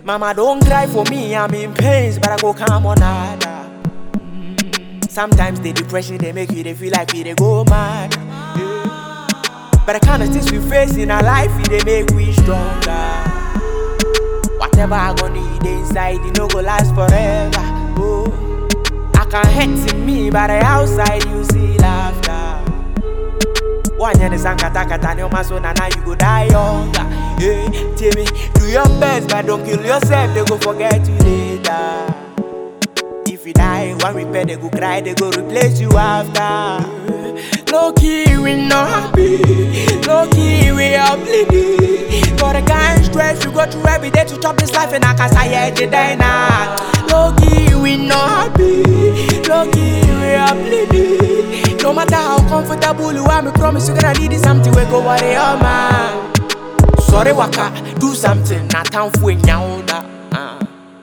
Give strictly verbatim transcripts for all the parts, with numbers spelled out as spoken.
Mama, don't cry for me, I'm in pains, but I go calm on nada. Mm. Sometimes the depression they make you, they feel like we they go mad. Yeah. But the kind of things we face in our life, they make we stronger. Whatever I gonna need inside, it no go last forever. Oh, I can hurt in me, but the outside you see laughter. One year the sun kata kata ni omaso na now you go die younger. Hey, tell me, do your best, but don't kill yourself. They go forget you later. If you die, one repair they go cry, they go replace you after. Low key we not happy, low key we are bleeding. For the kind stress you go through every day to chop this life, and I can say you die now. Low key we not happy, low key we are bleeding. No matter how comfortable you are, me promise you gonna need something we go worry your man. Sorry waka, do something, not time for now. Uh.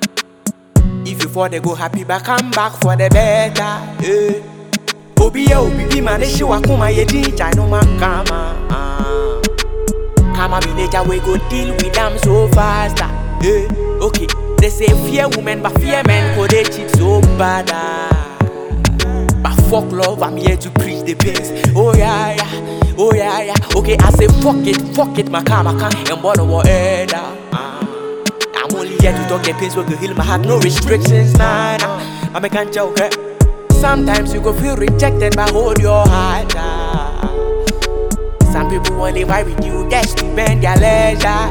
If you fall they go happy, but come back for the better. Yeah. Obi ya obi bi man she wakuma ye dinja no man kama. Uh. Kama be nature we go deal with them so fast. Yeah. Okay, they say fear women but fear men go they cheat so bad. Uh. But fuck love, I'm here to preach the pains. Oh yeah yeah. Oh yeah, yeah, okay, I say fuck it, fuck it, my car, my car, and bottom or head. Uh, I'm only here to talk the pains will heal my heart, no restrictions, nah, nah. I can't joke, eh? Sometimes you go feel rejected, but hold your heart. Uh. Some people only vibe with you just to bend their leisure.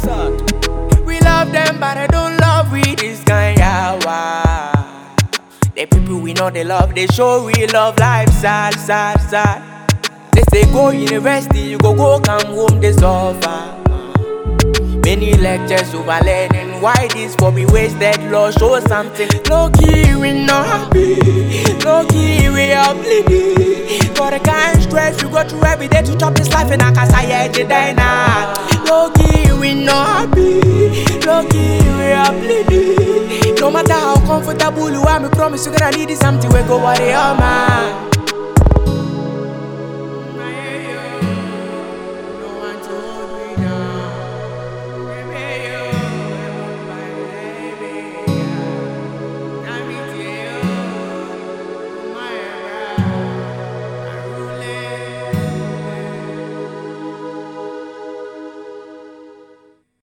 We love them, but I don't love with this kind of wow. The people we know they love, they show we love life, sad, sad, sad. They say go university, you go go come home, they suffer. Many lectures over learning, why this for me wasted? Lord, show something. Low key we not happy, low key we are bleeding. For the kind stress you go through every day to chop this life, and I can say you die now. Low key we not happy, low key we are bleeding. No matter how comfortable you are, me promise you gonna need something we go worry your man.